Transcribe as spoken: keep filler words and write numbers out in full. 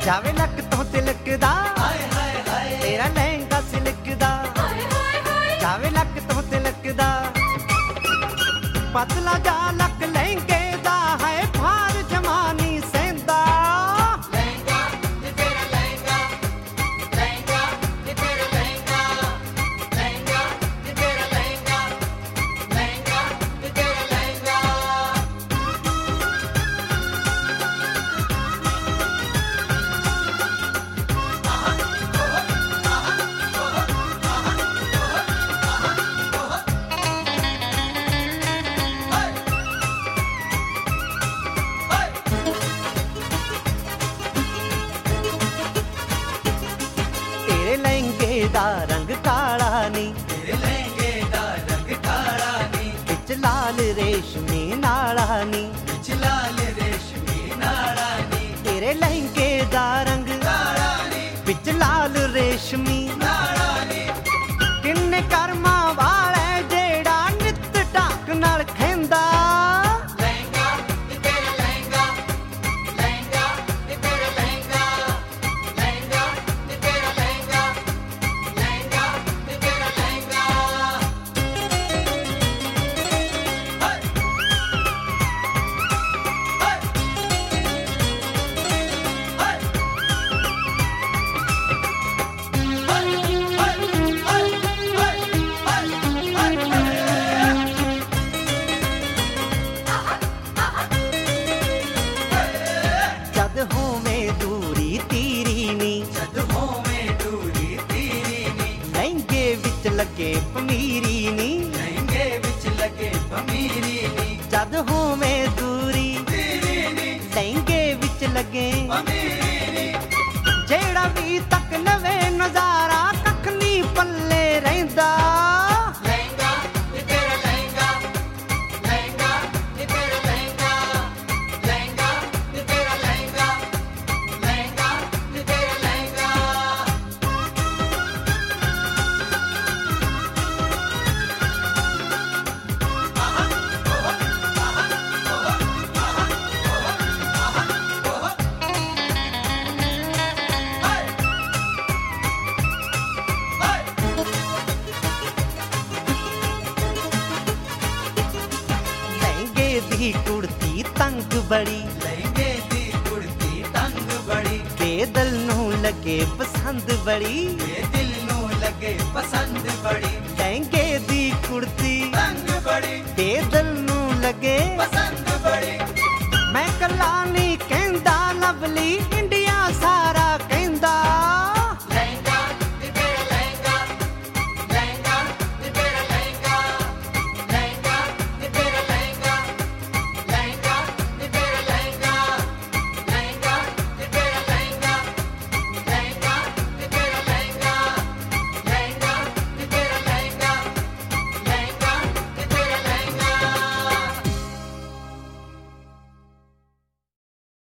ਜਾਵੇ ਲੱਕ ਤੋਂ ਤਿਲਕਦਾ ਹਾਏ ਹਾਏ ਹਾਏ ਤੇਰਾ ਲਹਿੰਗਾ ਸਿਲਕਦਾ ਹਾਏ ਹਾਏ ਹਾਏ ਜਾਵੇ ਲੱਕ ਤੋਂ ਤਿਲਕਦਾ ਪਤਲਾ ਜਾ ਲੱਕ ਲਹਿੰਗੇ ਦਾ ਹੈ ਭਾਰ ਜਮਾਨੀ ਸਹਿੰਦਾ ਲਹਿੰਗਾ ਤੇ ਤੇਰਾ ਲਹਿੰਗਾ ਲਹਿੰਗਾ ਤੇ ਤੇਰਾ ਲਹਿੰਗਾ ਲਹਿੰਗਾ ਤੇ ਤੇਰਾ ਲਹਿੰਗਾ ਲਹਿੰਗਾ ਤੇ ਤੇਰਾ ਲਹਿੰਗਾ लहंगे दा रंग काला नी तेरे लहंगे दा रंग काला नी विच लाल रेशमी नाला नी विच लाल रेशमी नाला नी तेरे लहंगे दा रंग काला नी विच लाल रेशमी नाला नी किन्ने कर्मा वाले जेड़ा नित ढक नाल खैंदा लहंगा ते तेरा लहंगा लहंगा ते तेरा लहंगा लहंगा ते तेरा लहंगा जद होवे दूरी तीरी नी जद होवे दूरी तीरी नी लहंगे विच लगे पमीरी नी लहंगे विच लगे पमीरी नी जद होवे दूरी तीरी नी लहंगे विच लगे पमीरी नी जेड़ा भी तक लवे नजारा कख नी पल्ले रहिंदा लहंगा ते तेरा लहंगा लहंगा ते तेरा लहंगा लहंगा ते तेरा लहंगा लहंगा ते तेरा लहंगा लहंगे दी कुर्ती तंग बड़ी लहंगे दी कुर्ती तंग बड़ी बेदिल नू लगे पसंद बड़ी बेदिल नू लगे पसंद बड़ी लहंगे दी कुर्ती तंग बड़ी बेदिल नू लगे पसंद बड़ी मैं कला